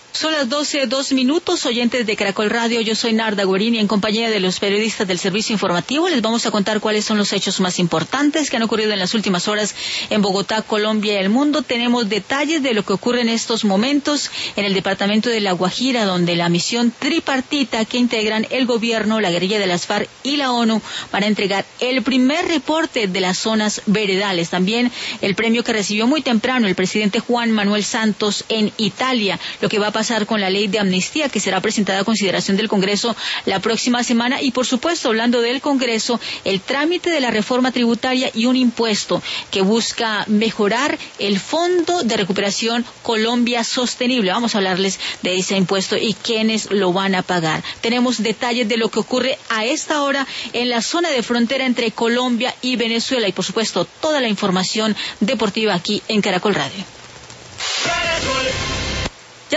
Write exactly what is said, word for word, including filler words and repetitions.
Son las doce, dos minutos, oyentes de Caracol Radio. Yo soy Narda Guerini, en compañía de los periodistas del servicio informativo. Les vamos a contar cuáles son los hechos más importantes que han ocurrido en las últimas horas en Bogotá, Colombia y el mundo. Tenemos detalles de lo que ocurre en estos momentos en el departamento de La Guajira, donde la misión tripartita que integran el gobierno, la guerrilla de las FARC y la ONU para entregar el primer reporte de las zonas veredales. También el premio que recibió muy temprano el presidente Juan Manuel Santos en Italia, lo que va a pasar con la ley de amnistía que será presentada a consideración del Congreso la próxima semana y, por supuesto, hablando del Congreso, el trámite de la reforma tributaria y un impuesto que busca mejorar el Fondo de Recuperación Colombia Sostenible. Vamos a hablarles de ese impuesto y quiénes lo van a pagar. Tenemos detalles de lo que ocurre a esta hora en la zona de frontera entre Colombia y Venezuela y, por supuesto, toda la información deportiva aquí en Caracol Radio.